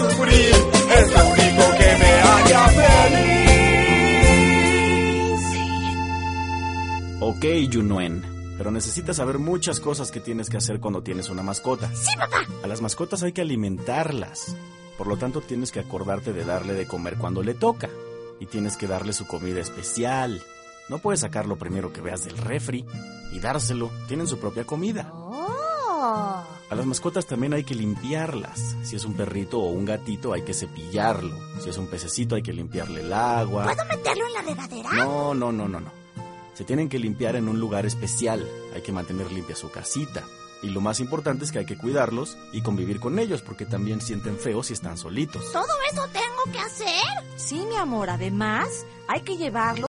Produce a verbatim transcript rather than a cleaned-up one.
sufrir es lo único que me haría feliz. Ok, Yunuen, pero necesitas saber muchas cosas que tienes que hacer cuando tienes una mascota. ¡Sí, papá! A las mascotas hay que alimentarlas. Por lo tanto, tienes que acordarte de darle de comer cuando le toca. Y tienes que darle su comida especial. No puedes sacar lo primero que veas del refri y dárselo. Tienen su propia comida. ¡Oh! A las mascotas también hay que limpiarlas. Si es un perrito o un gatito, hay que cepillarlo. Si es un pececito, hay que limpiarle el agua. ¿Puedo meterlo en la regadera? No, no, no, no, no. Se tienen que limpiar en un lugar especial. Hay que mantener limpia su casita. Y lo más importante es que hay que cuidarlos y convivir con ellos, porque también sienten feo si están solitos. ¿Todo eso tengo que hacer? Sí, mi amor, además hay que llevarlo